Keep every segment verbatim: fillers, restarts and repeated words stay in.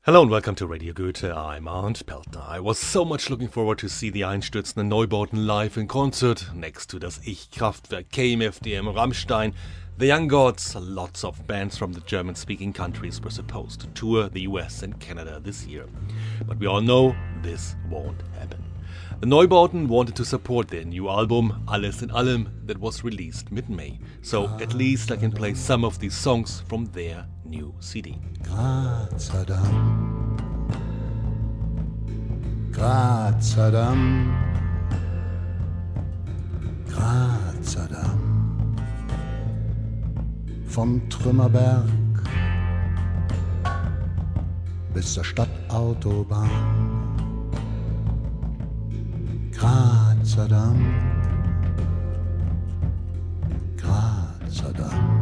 Hello and welcome to Radio Goethe. I'm Arndt Peltner. I was so much looking forward to see the einstürzenden Neubauten live in concert. Next to das Ich-Kraftwerk, K M F D M, Rammstein, The Young Gods, lots of bands from the German-speaking countries were supposed to tour the U S and Canada this year. But we all know this won't happen. The Neubauten wanted to support their new album, Alles in Allem, that was released mid-May. So at least I can play some of these songs from their new C D. Grazadam, Grazadam, Grazadam, vom Trümmerberg bis zur Stadtautobahn. Grazadam, Grazadam.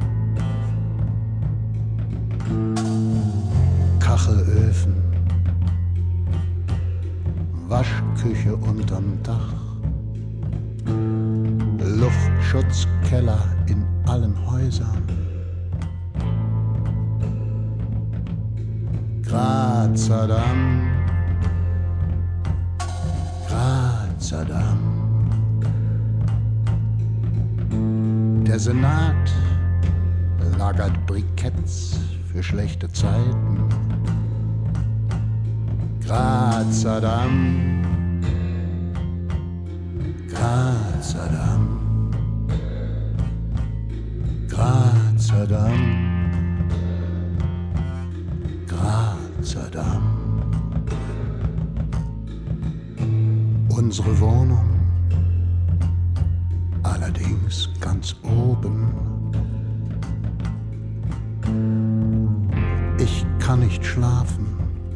Kachelöfen, Waschküche unterm Dach, Luftschutzkeller in allen Häusern. Grazadam, Grazadam. Der Senat lagert Briketts für schlechte Zeiten. Grazadam, Grazadam, Grazadam, Grazadam. Unsere Wohnung, allerdings ganz oben. Ich kann nicht schlafen.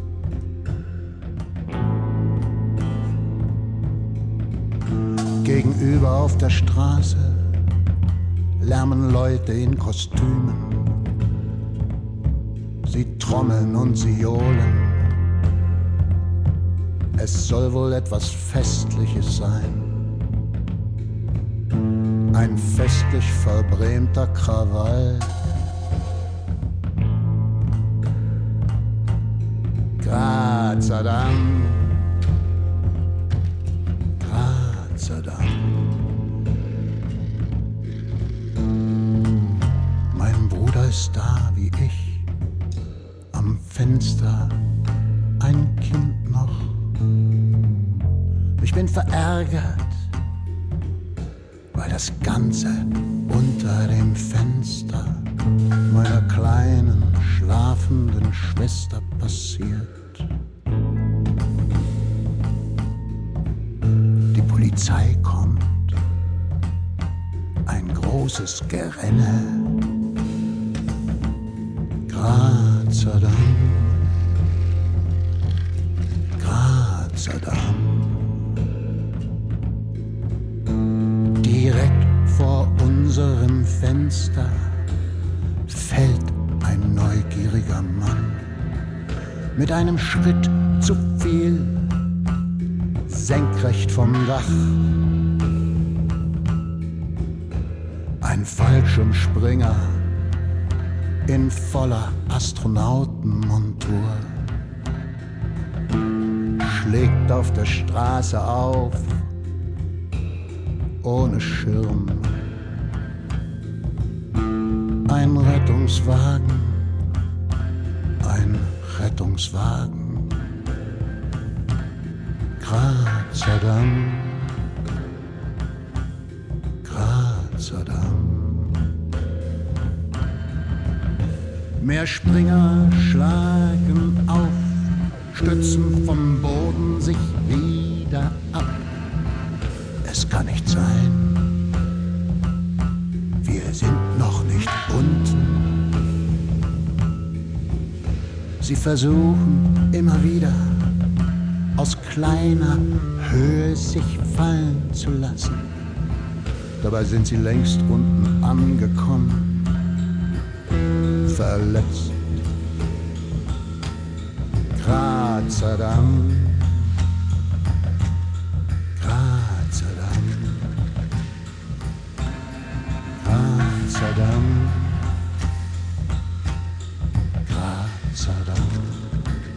Gegenüber auf der Straße lärmen Leute in Kostümen. Sie trommeln und sie johlen. Es soll wohl etwas Festliches sein. Ein festlich verbrämter Krawall. Grazadam, Grazadam. Mein Bruder ist da wie ich, am Fenster, ein Kind noch. Ich bin verärgert, weil das Ganze unter dem Fenster meiner kleinen, schlafenden Schwester passiert. Die Polizei kommt, ein großes Gerenne. Grazadam, Grazadam. Direkt vor unserem Fenster fällt ein neugieriger Mann mit einem Schritt zu viel, senkrecht vom Dach. Ein Fallschirmspringer in voller Astronautenmontur schlägt auf der Straße auf, ohne Schirm. Ein Rettungswagen, ein Rettungswagen. Grazadam, Grazadam. Mehr Springer schlagen auf, stützen vom Boden sich wieder ab. Es kann nicht sein, wir sind noch nicht unten. Sie versuchen immer wieder aus kleiner Höhe sich fallen zu lassen. Dabei sind sie längst unten angekommen, verletzt. Grazadam, Grazadam, Grazadam, Grazadam.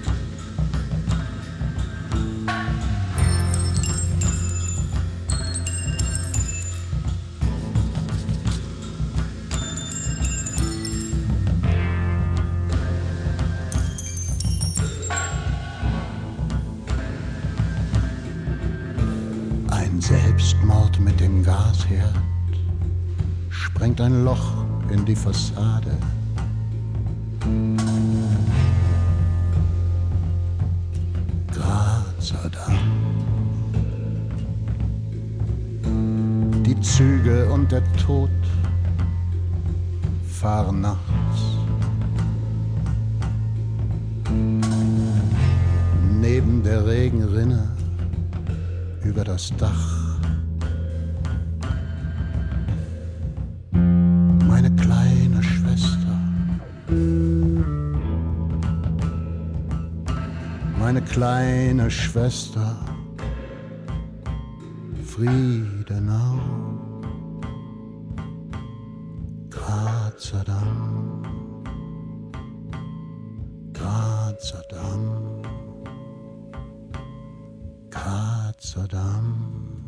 Selbstmord mit dem Gasherd sprengt ein Loch in die Fassade. Grazer Damm. Die Züge und der Tod fahren nachts. Neben der Regenrinne über das Dach. Meine kleine Schwester. Meine kleine Schwester. Friedenau. Grazer Damm. Grazer Damm. Grazer Damm.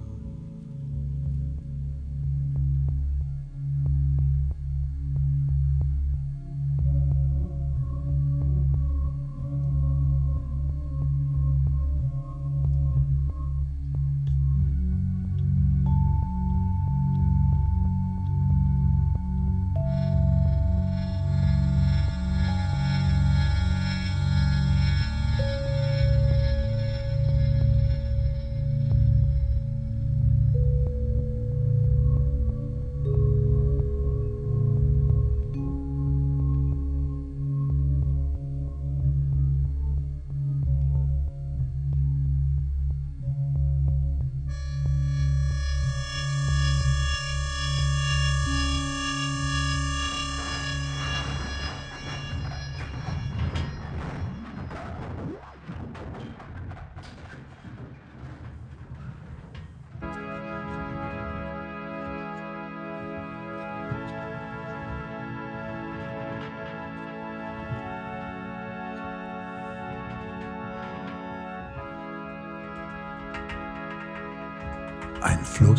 Ein Fluss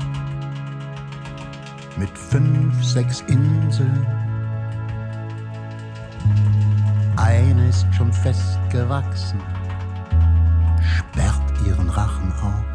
mit fünf, sechs Inseln. Eine ist schon festgewachsen, sperrt ihren Rachen auf.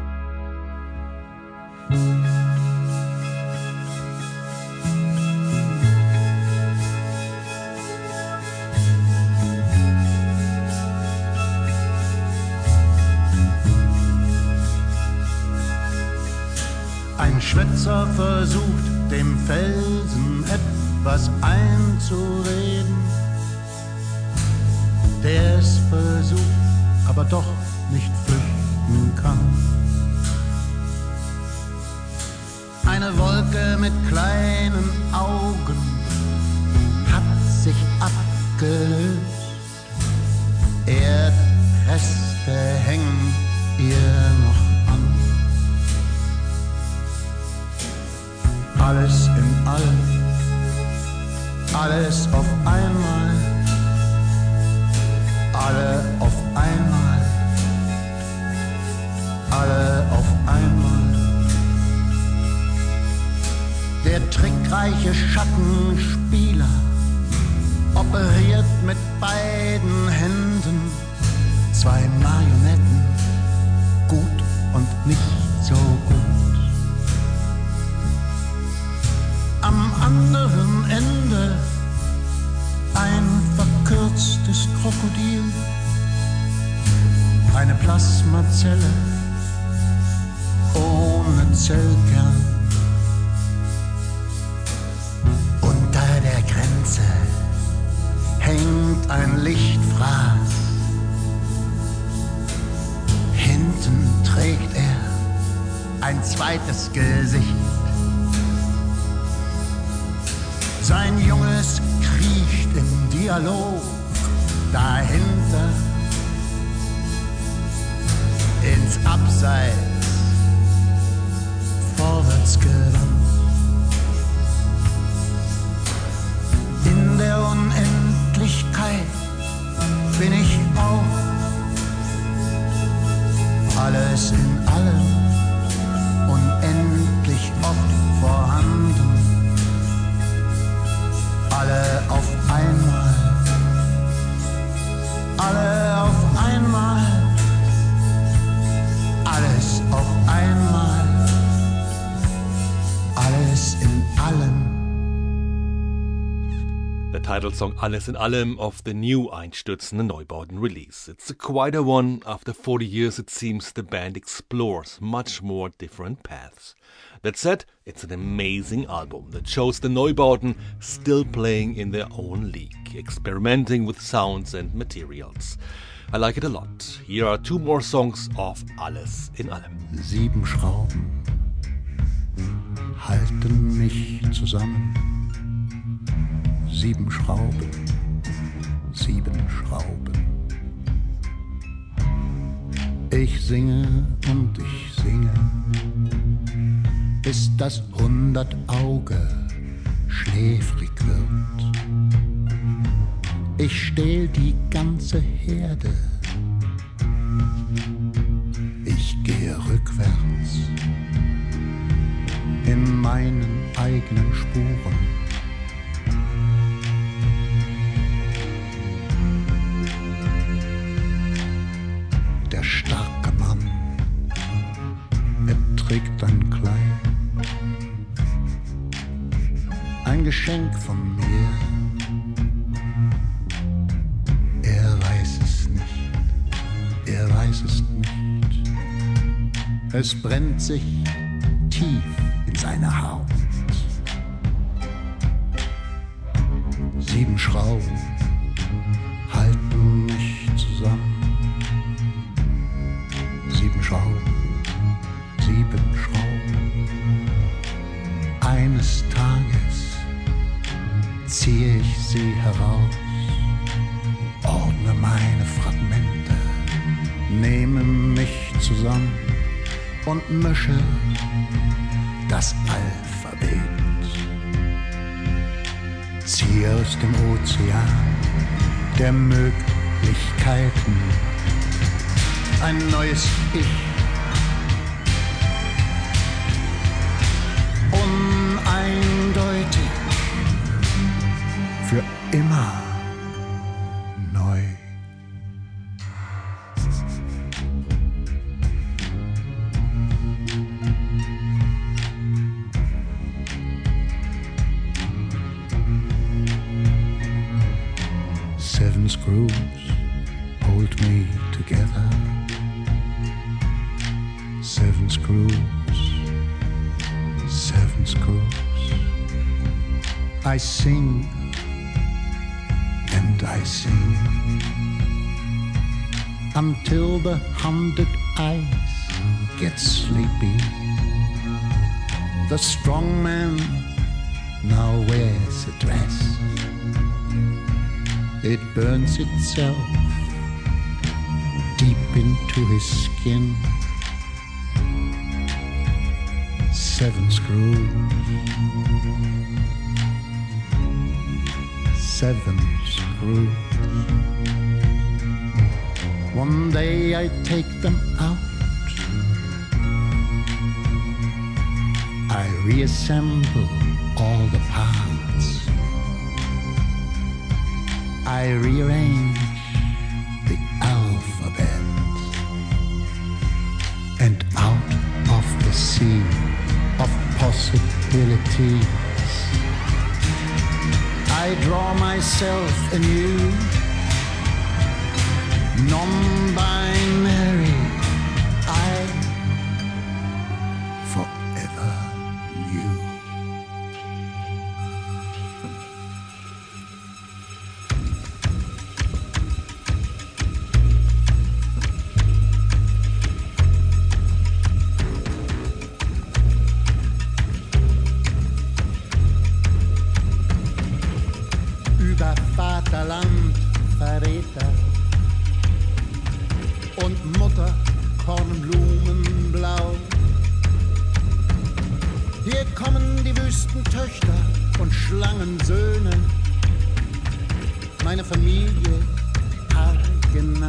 Ein Schwätzer versucht, dem Felsen etwas einzureden, der es versucht, aber doch nicht flüchten kann. Eine Wolke mit kleinen Augen hat sich abgelöst, Erdreste hängen ihr noch. Alles in allem, alles auf einmal, alle auf einmal, alle auf einmal. Der trickreiche Schattenspieler operiert mit beiden Händen zwei Marionetten, gut und nicht so gut. Am anderen Ende ein verkürztes Krokodil, eine Plasmazelle ohne Zellkern. Unter der Grenze hängt ein Lichtfraß. Hinten trägt er ein zweites Gesicht. Sein Junges kriecht im Dialog dahinter ins Abseits, vorwärts gewandt. In der Unendlichkeit bin ich auch, alles in allem, unendlich oft vorhanden. Alle auf einmal, alle auf einmal, alles auf einmal. title song Alles in Allem of the new einstürzende Neubauten release. It's a quite a one. After forty years, it seems the band explores much more different paths. That said, it's an amazing album that shows the Neubauten still playing in their own league, experimenting with sounds and materials. I like it a lot. Here are two more songs of Alles in Allem. Sieben Schrauben halten mich zusammen. Sieben Schrauben, sieben Schrauben. Ich singe und ich singe, bis das hundert Auge schläfrig wird. Ich stehl die ganze Herde, ich gehe rückwärts in meinen eigenen Spuren. Der starke Mann, er trägt ein Kleid, ein Geschenk von mir. Er weiß es nicht, er weiß es nicht. Es brennt sich tief in seine Haut. Sieben Schrauben halten mich zusammen. Sieben Schrauben, sieben Schrauben. Eines Tages ziehe ich sie heraus, ordne meine Fragmente, nehme mich zusammen und mische das Alphabet. Ziehe aus dem Ozean der Möglichkeiten ein neues Ich. Uneindeutig, für immer neu. Seven screws hold me together. Seven screws, seven screws. I sing and I sing until the hundred eyes get sleepy. The strong man now wears a dress. It burns itself deep into his skin. Seven screws, seven screws. One day I take them out, I reassemble all the parts, I rearrange the alphabet, and out of the sea of possibilities I draw myself anew, non-binary. I forever knew. Über Vaterland, Verräter und Mutter Kornblumenblau. Hier kommen die Wüstentöchter und Schlangensöhne, meine Familie haargenau.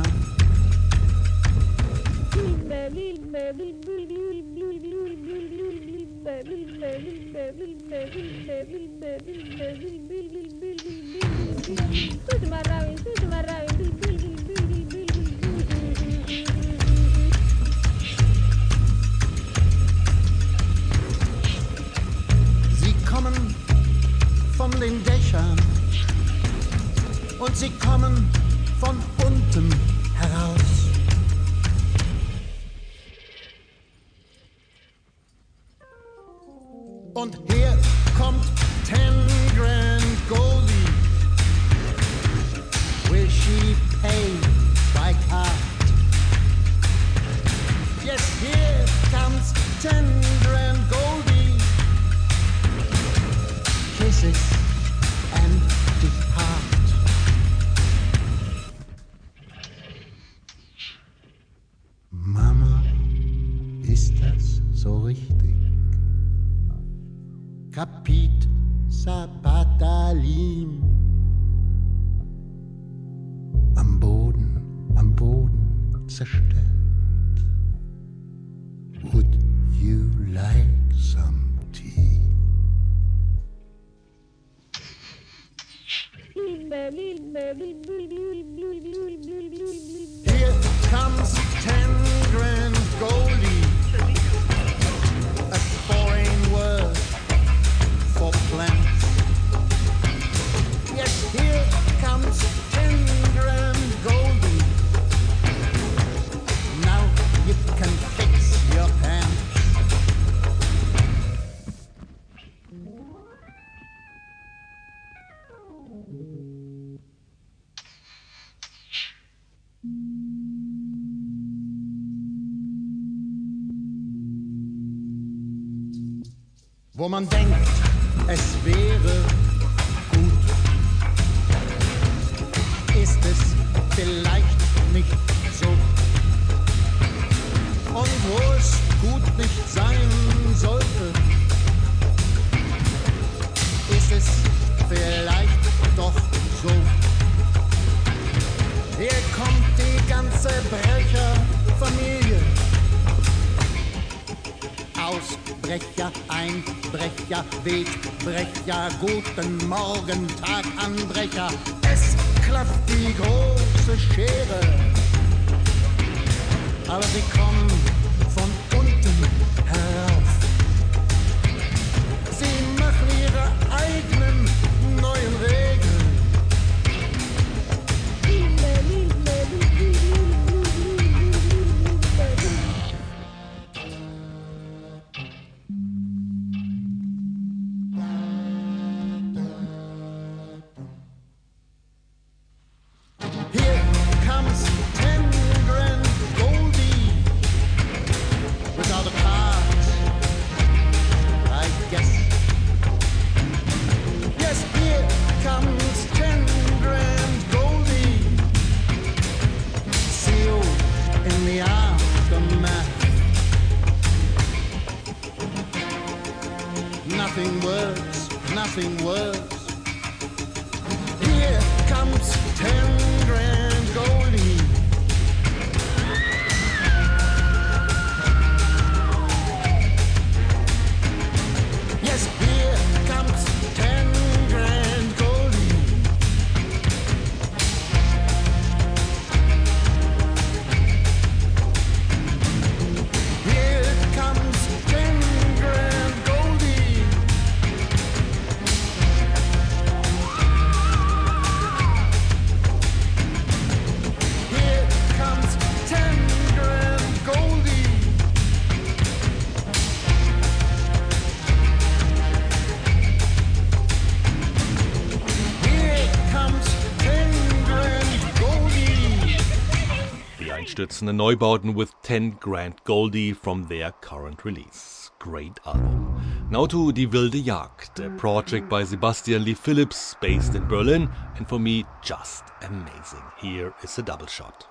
Sie kommen von den Dächern Capit Sabatalim. Am Boden, am Boden zerstört. Would you like some tea? Here comes ten grand Goldie, a foreign word for plants. Yes, here comes ten grand Goldie. Now you can fix your pants. Wo man denkt, es wäre gut, ist es vielleicht nicht so. Und wo es gut nicht sein sollte, ist es vielleicht doch so. Hier kommt die ganze Brecherfamilie. Ausbrecher, Einbrecher, Wegbrecher, guten Morgen, Taganbrecher. Es klafft die große Schere, aber sie kommen von unten herauf. Sie machen ihre eigenen neuen Regeln. Nothing works, nothing works. Here comes ten grand Goldie. Yes, here comes ten grand Goldie. Here comes ten grand Goldie. Here comes ten grand Goldie. Here comes ten grand Goldie. Die einstürzenden Neubauten with ten grand Goldie from their current release. Great album. Now to Die wilde Jagd, a project by Sebastian Lee Phillips, based in Berlin, and for me, just amazing. Here is a double shot.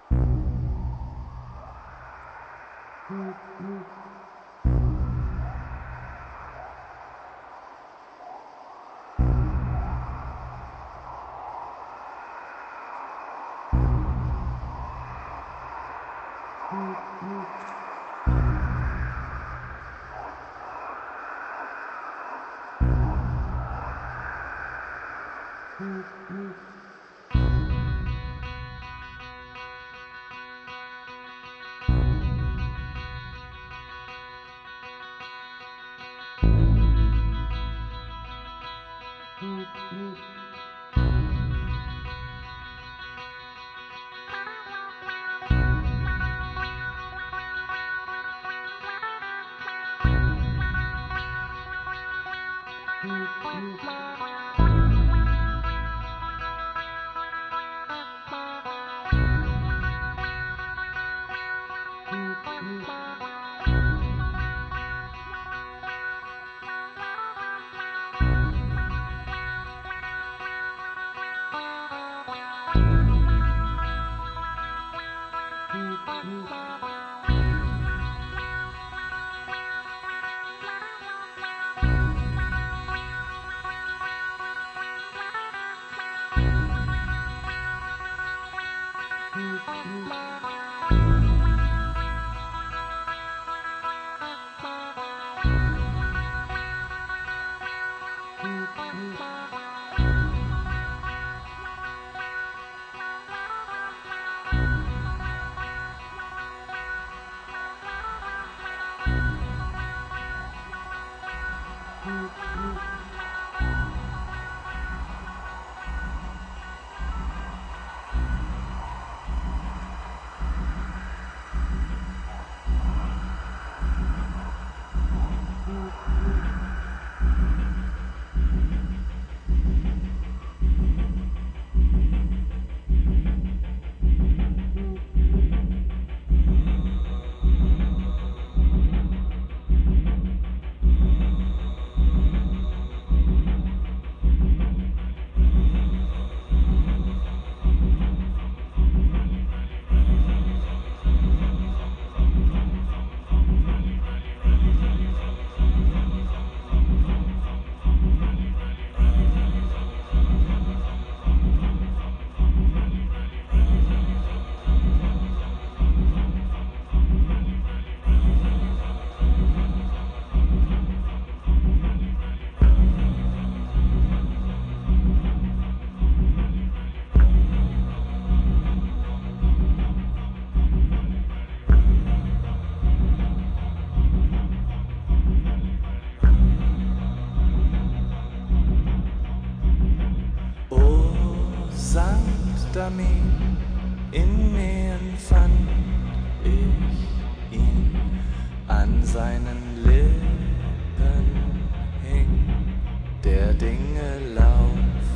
Damin, in Nähen fand ich ihn, an seinen Lippen hing der Dinge Lauf.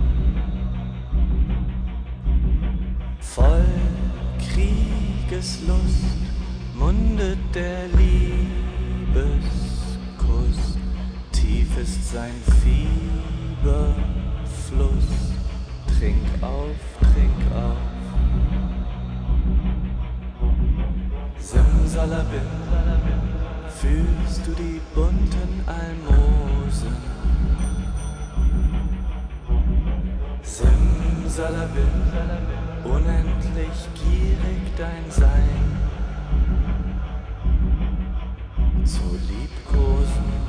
Voll Kriegeslust mundet der Liebeskuss, tief ist sein Fieberfluss. Trink auf, trink auf. Simsalabim, fühlst du die bunten Almosen? Simsalabim, unendlich gierig dein Sein zu liebkosen.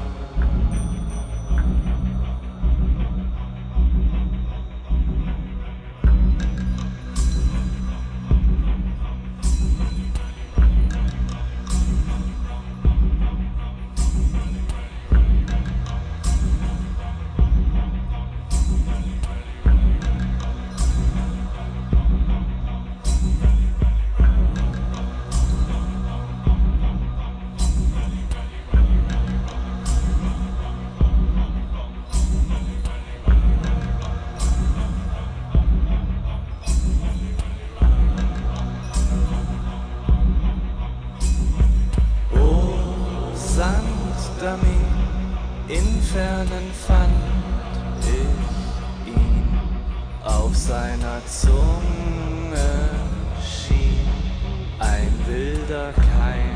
In Fernen fand ich ihn, auf seiner Zunge schien ein wilder Keim.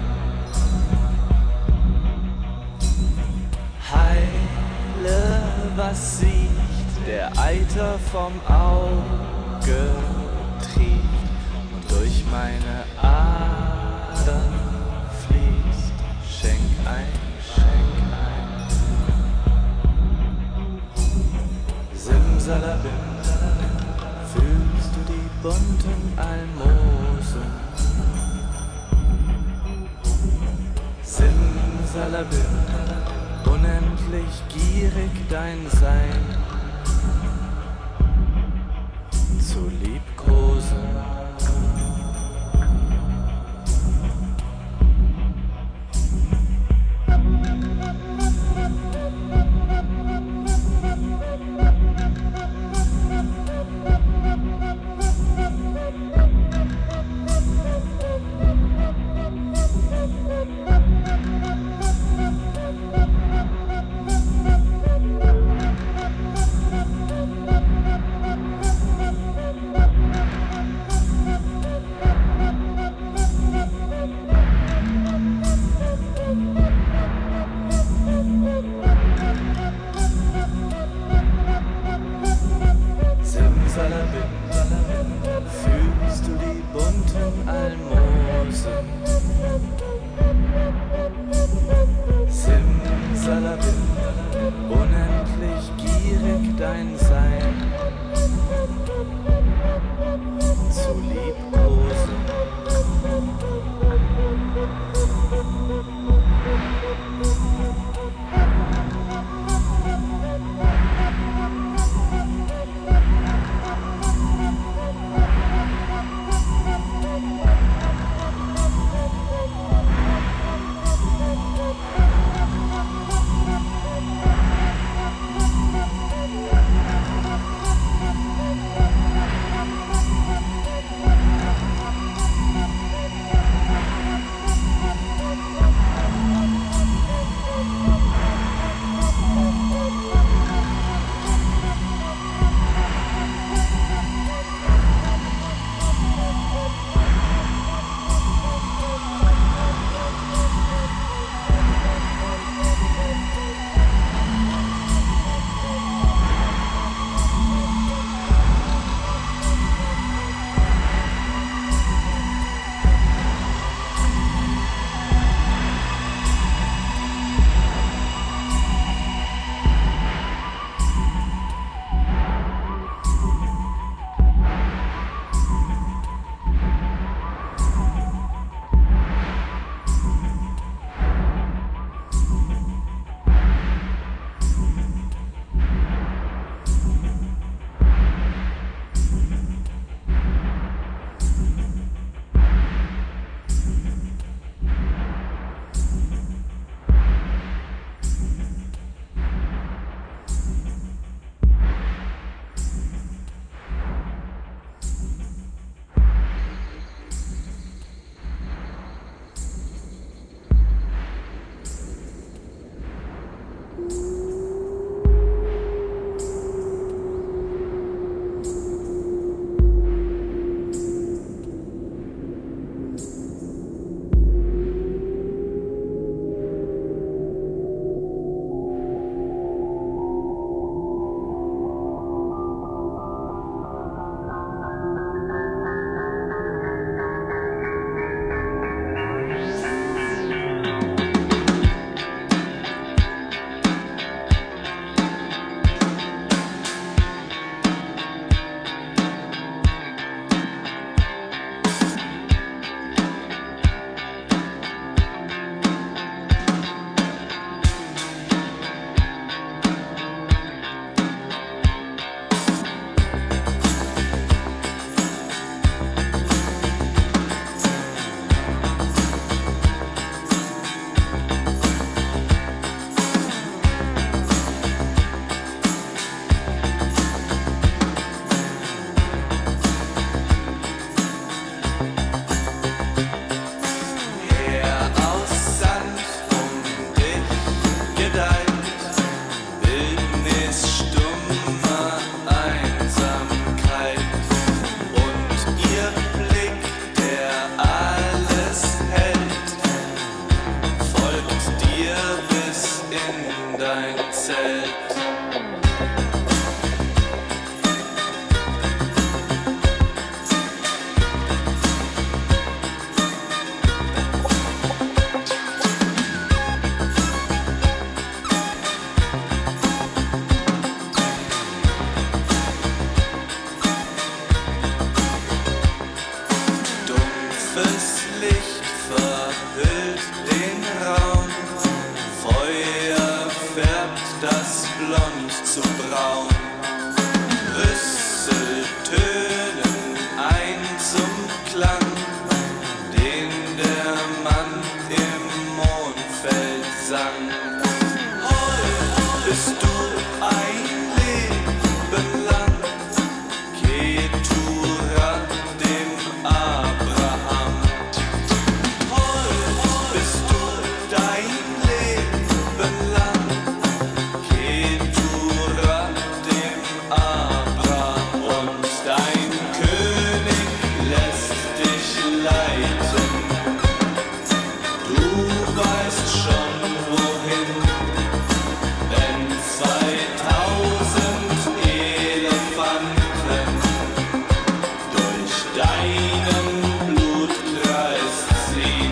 Heile, was sieht, der Eiter vom Auge trieft und durch meine Adern fließt. Schenk ein, schenk ein. Simsalabim, fühlst du die bunten Almosen? Simsalabim, unendlich gierig dein Sein zu liebkosen. Scharfes Licht verhüllt den Raum, Feuer färbt das Blond zu braun. Rüssel tönen ein zum Klang, den der Mann im Mondfeld sang. Bist du ein Leben lang, Ketura dem Abraham? Bist du dein Leben lang, Ketura dem Abraham? Und dein König lässt dich leiten, du weißt schon wohin. Wenn zweitausend Elefanten durch deinen Blutkreis ziehen.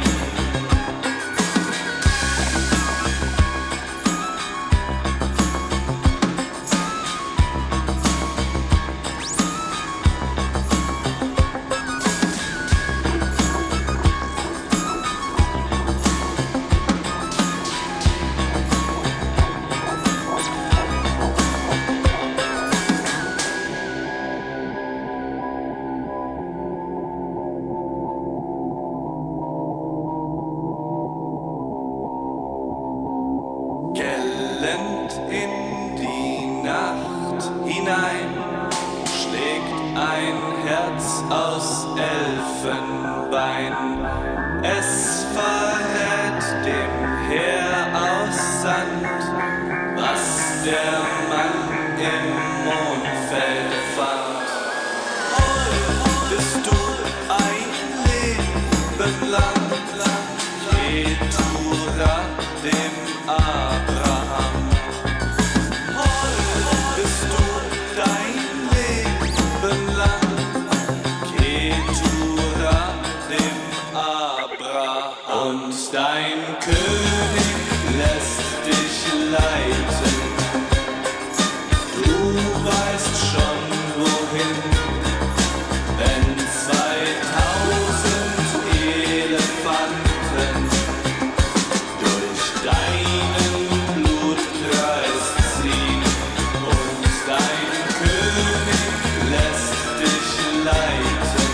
Gellend in die Nacht hinein schlägt ein Herz aus Elfenbein. Es verrät dem Heer aus Sand, was der Mann im Mondfeld fand. Bist du ein Leben lang, Ketura dem Abraham? Bist du dein Leben lang, Ketura dem Abraham? Und dein König lässt dich leiten, du weißt schon wohin. Wenn zweitausend Elefanten durch deinen Blutkreis ziehen, und dein König lässt dich leiten,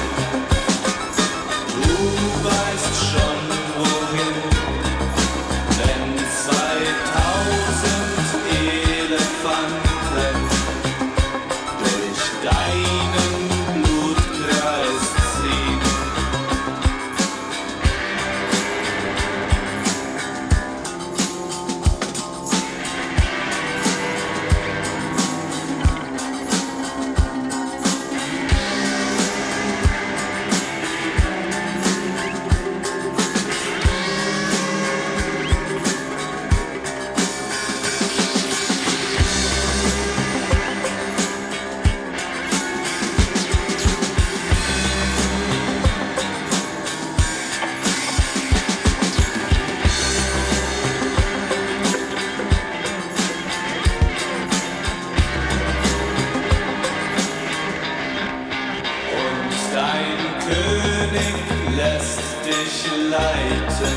du weißt schon wohin. Wenn zweitausend Elefanten durch deinen Blutkreis ziehen. Und dein König lässt dich leiten,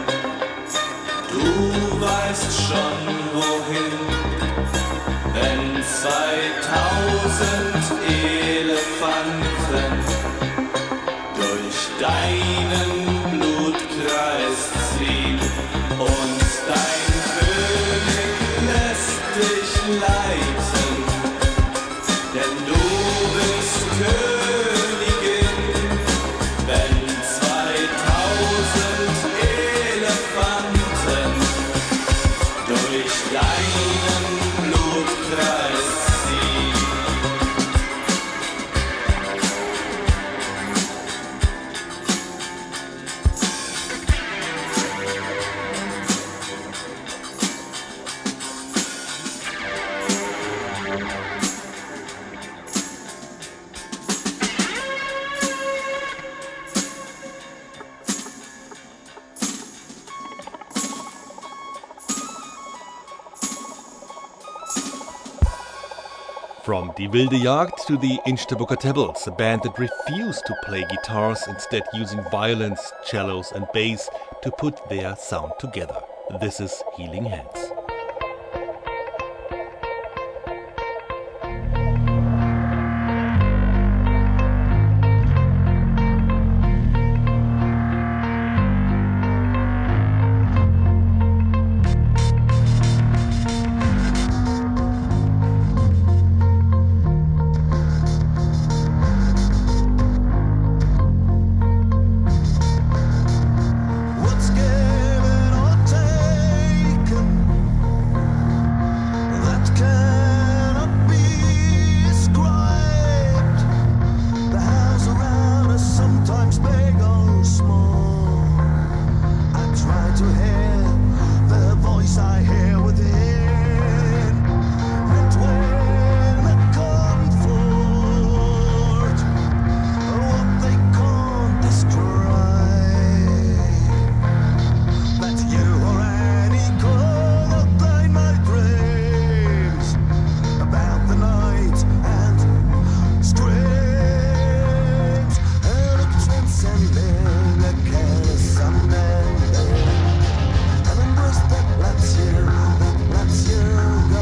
du weißt schon wohin. Wenn zweitausend Elefanten durch deinen Blutkreis ziehen, und dein König lässt dich leiten, denn du bist Königin. Wenn zweitausend Elefanten durch deinen Blutkreis ziehen. From Die Wilde Jagd to the Inchtabukatables, a band that refused to play guitars, instead using violins, cellos and bass to put their sound together. This is Healing Hands. What's given or taken that cannot be described? The house around us, sometimes big or small. I try to hear the voice I hear within, and when I comfort what they can't describe, that you already called up by my dreams about the night and screams, and it transcending a careless unending, an embrace that lets you, that lets you go.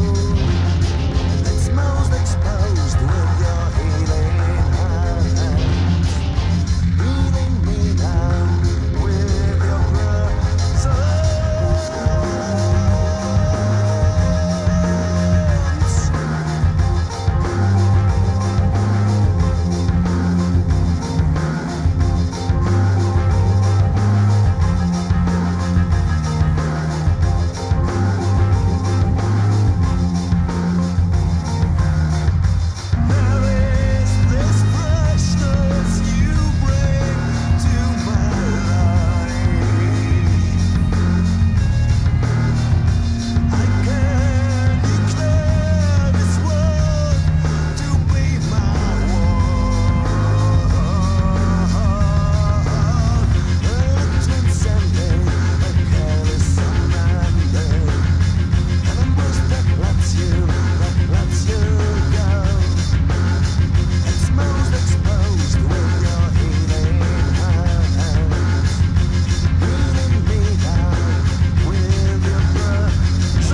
It's most exposed with your healing hands, healing me now with your presence. There is this freshness you bring to my life. I can declare this world to be my world, transcending a careless unending, an embrace that lets you, that lets you go. It's most exposed with your healing hands, healing me down with your presence.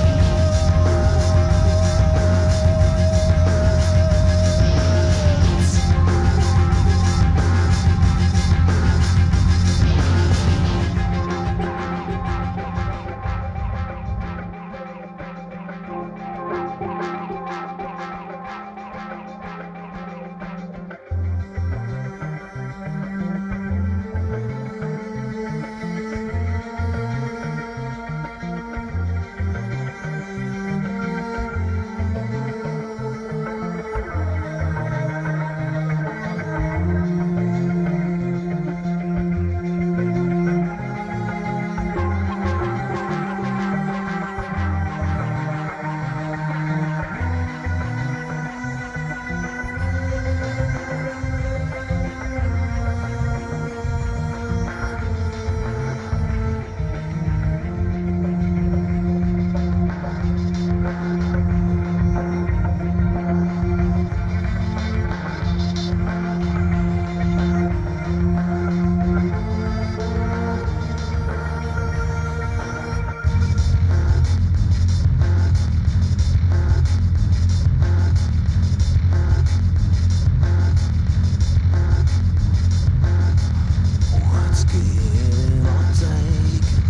What's given or taken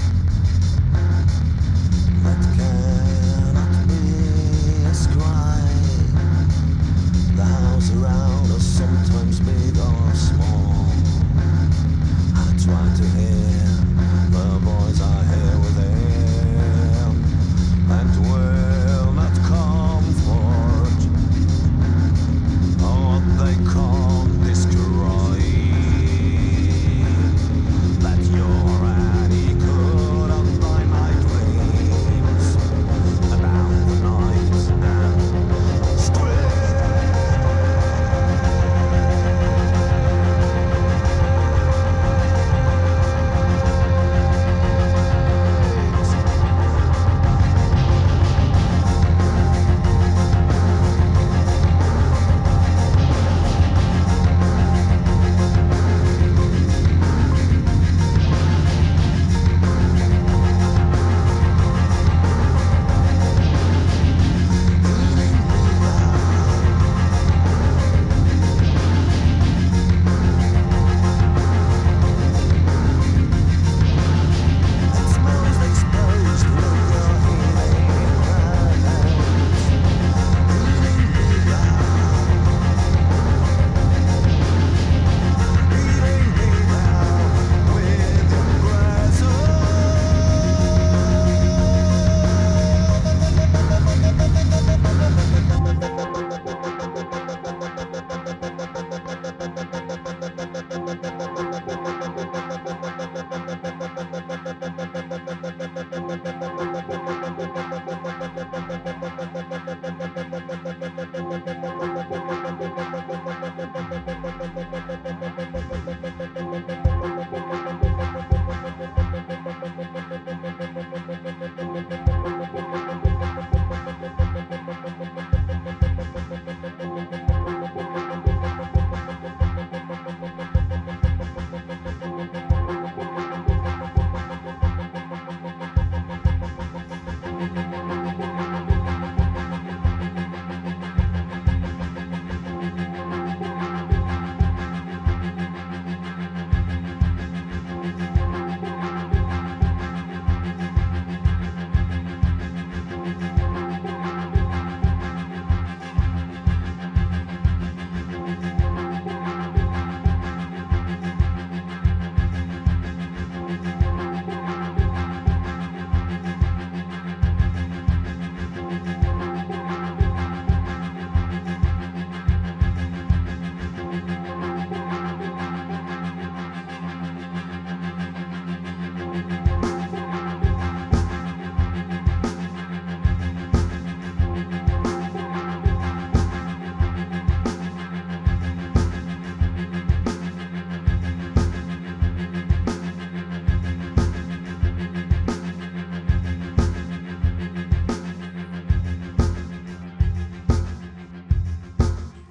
that cannot be ascribed? The house around us, sometimes big or small. I try to hear the voice I hear within, and will not comfort what they can't destroy, that you're already caught up by my dreams about the night and screams.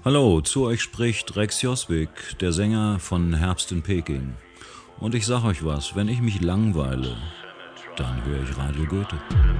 Hallo, zu euch spricht Rex Joswick, der Sänger von Herbst in Peking. Und ich sag euch was, wenn ich mich langweile, dann höre ich Radio Goethe.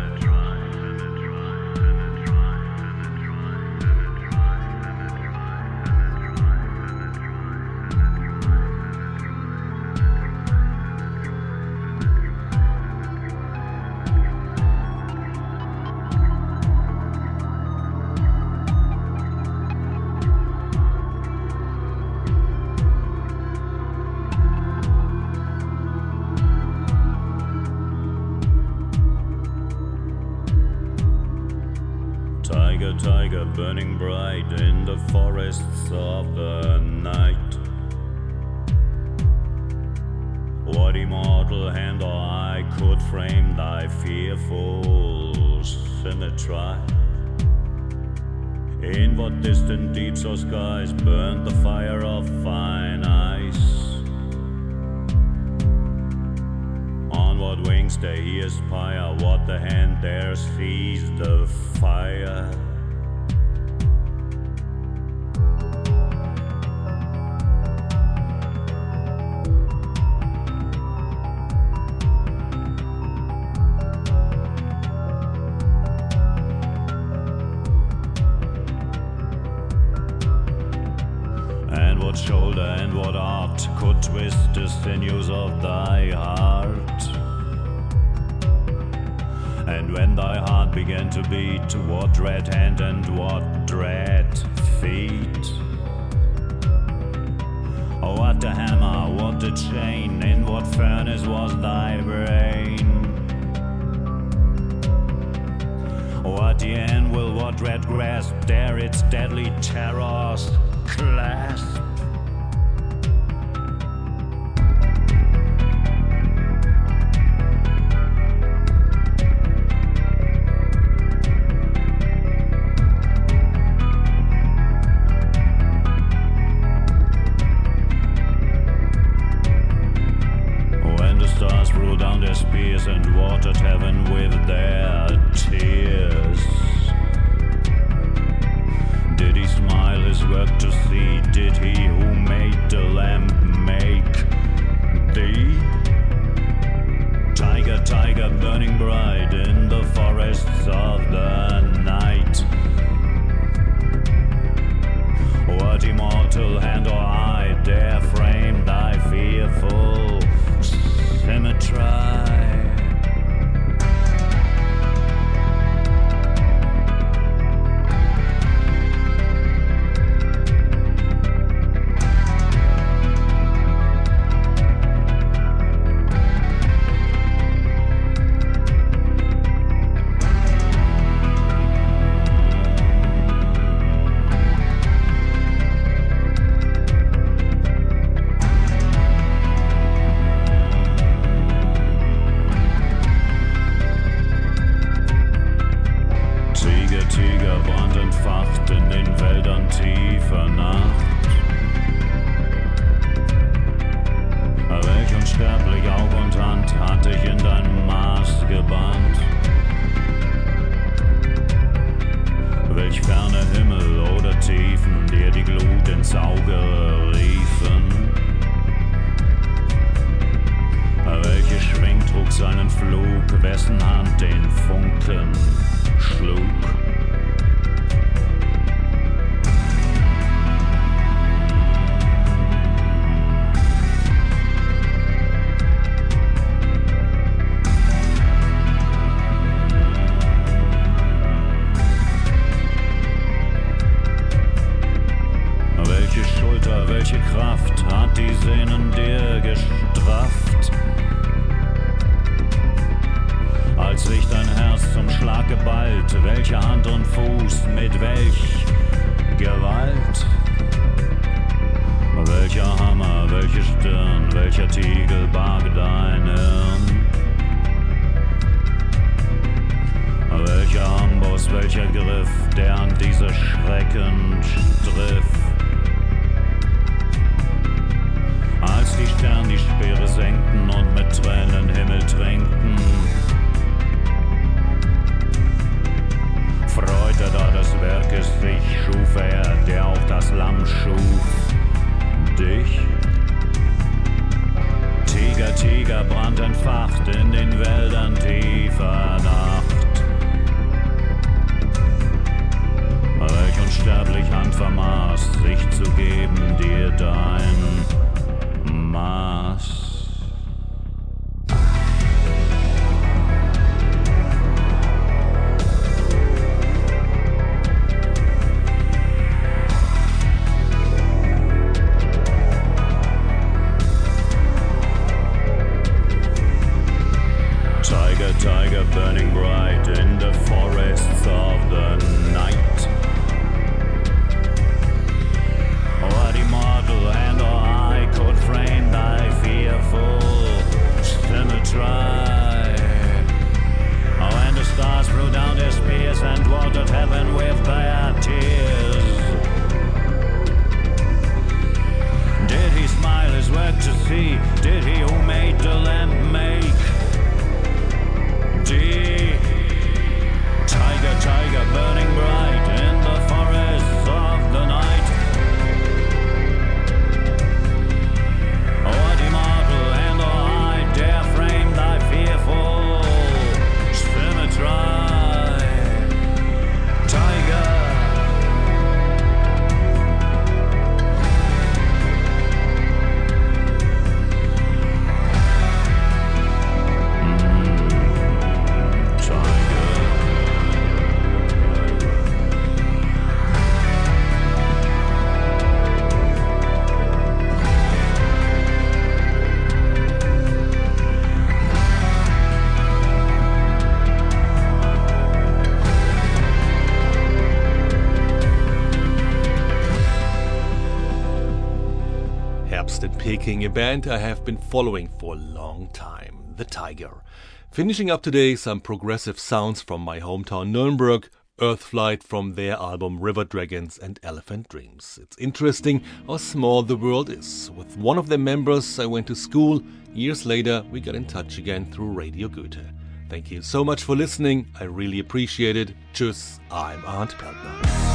Tiger, tiger, burning bright in the forests of the night. What immortal hand or eye could frame thy fearful symmetry? In what distant deeps or skies burned the fire of fine ice? On what wings they he aspire, what the hand there sees the fire? And what shoulder and what art could twist the sinews of thy heart? And when thy heart began to beat, what dread hand and what dread feet? Oh, what a hammer, what a chain, in what furnace was thy brain? What the anvil, what red grasp, dare its deadly terrors clasp? When the stars threw down their spears and watered heaven with their tears, did he smile his work to see? Did he who made the lamp make thee? Tiger, tiger, burning bright in the forests of the night. What immortal hand or eye dare frame thy fearful symmetry? Freute da des Werkes sich schuf er, der auch das Land Tiger, Brand entfacht in den Wäldern tiefer Nacht. Welch unsterblich Hand vermaßt, sich zu geben dir dein Maß. Tiger, tiger, burning bright in the forests of the night. What immortal hand or eye could frame thy fearful symmetry? Oh, and the stars threw down their spears and watered heaven with their tears. Did he smile his work to see? Did he who made the lamp make? Tiger, tiger, burning bright in the forests of the night. What immortal hand or eye dare frame thy fearful symmetry? Tiger. Herbst in Peking, a band I have been following for a long time, The Tiger. Finishing up today, some progressive sounds from my hometown Nuremberg, Earthflight from their album River Dragons and Elephant Dreams. It's interesting how small the world is. With one of their members I went to school. Years later we got in touch again through Radio Goethe. Thank you so much for listening, I really appreciate it. Tschüss, I'm Arndt Peltner.